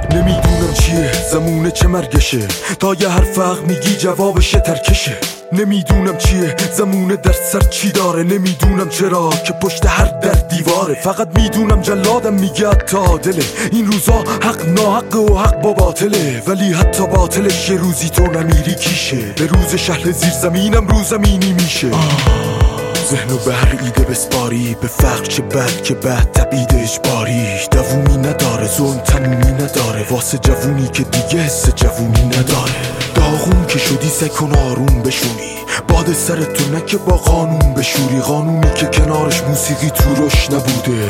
نمیدونم چیه زمونه چه مرگشه، تا یه حرف حق میگی جوابش ترکشه. نمیدونم چیه زمونه در سر چی داره، نمیدونم چرا که پشت هر در دیواره. فقط میدونم جلادم میگه حتی عادله، این روزا حق ناحقه و حق با باطله، ولی حتی باطلش یه روزی تو نمیری کیشه. به روز شهر زیر زمینم رو زمینی میشه. ذهنو به هر ایده بسپاری، به فقر چه بد که بد تبعید اجباری. دوومی نداره ظلم تمومی نداره، واسه جوونی که دیگه حس جوونی نداره. داغون که شدی سکن آروم بشونی، باد سرتو نکه با قانون بشوری. قانونی که کنارش موسیقی تو روش نبوده،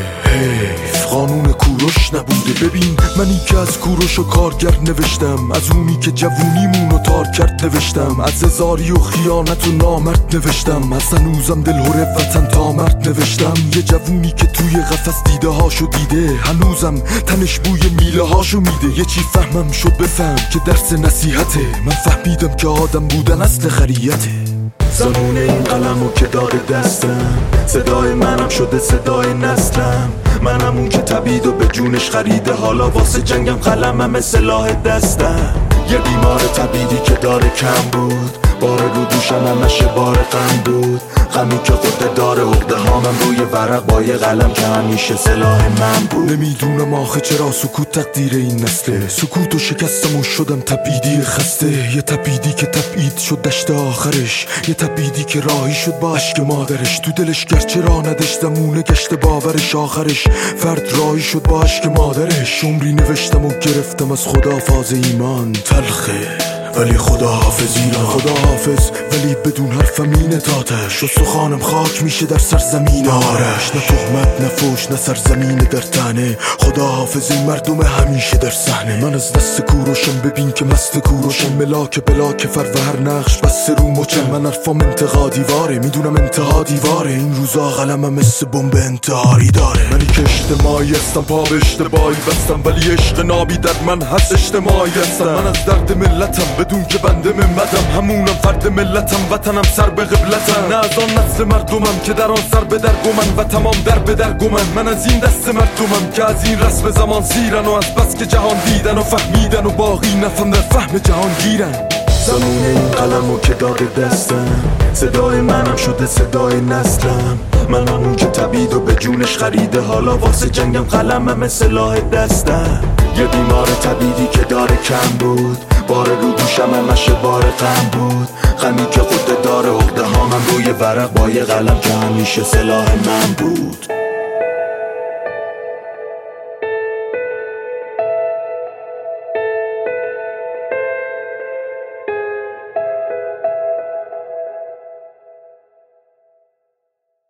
حیف قانون کوروش نبوده. ببین منی که از کوروش و کارگر نوشتم، از اونی که جوونیمونو تار کرد نوشتم، از هزاری و خیانت و نامرد نوشتم، از هنوزم دلهوره وطن تا مرد نوشتم. یه جوونی که توی قفس دیده هاشو دیده، هنوزم تنش بوی میله هاشو میده. یه چی فهمم شد بفهم که درس نصیحته، من فهمیدم که آدم بودن اصل خریته. زمان این قلمو که داره دستم، صدای منم شده صدای نسلم. منم اون که تبید و به جونش خریده، حالا واسه جنگم قلمم سلاح دستم. یه بیمار تبیدی که داره کم بود، بار رو دوشم همش بار غم بود. غمی که خود داره عقده هامم روی ورق با یه قلم که همیشه سلاح من بود. نمیدونم آخه چرا سکوت تقدیر این نسله، سکوت و شکستم و شدم تبیدی خسته. یه تبیدی که تبعید شد دشت آخرش، یه تبیدی که راهی شد با عشق مادرش. تو دلش گرچه را نداشت زمونه گشت باورش، آخرش فرد راهی شد با عشق مادرش. عمری نوشتم و گرفتم از خدا فاز ایمان، تلخه ولی خدا حافظ ایران. خدا حافظ ولی بدون حرفم این تاتش، و سخانم خاک میشه در سرزمین آرش. نه تهمت نه فوش نه سرزمین در تنه، خدا حافظ این مردم همیشه در صحنه. من از دست کوروشم ببین که مست کوروشم، ملاک بلاک فر و هر نقش بس رو مچم. من حرفام انتقا دیواره، میدونم انتها دیواره. این روزا قلمم مثل بمب انتحاری داره. منی که اجتماعی هستم پا به اشتباهی بستم، ولی عشق نابی در من هست اجتماعی هستم. من از درد ملتم بدون که بنده ممدم، همونم فرد ملتم، وطنم سر به قبلتم. نه از آن نسل مردمم که در آن سر به در گمن و تمام در به در گمن. من از این دست مردمم که از این رسم زمان سیرن، و از بس که جهان دیدن و فهمیدن و باقی نفهم در فهم جهان گیرن. زمون این قلمو که داده دستم، صدای منم شده صدای نسلم. من اون که تبید و به جونش خریده، حالا واسه جنگم قلمم سلاح دستم. یه بیمار تبیدی که داره کم بود، بار رو دوشم همش بار غم بود. غمی که خود داره عقده هامم روی ورق با یه قلم که همیشه سلاح من بود.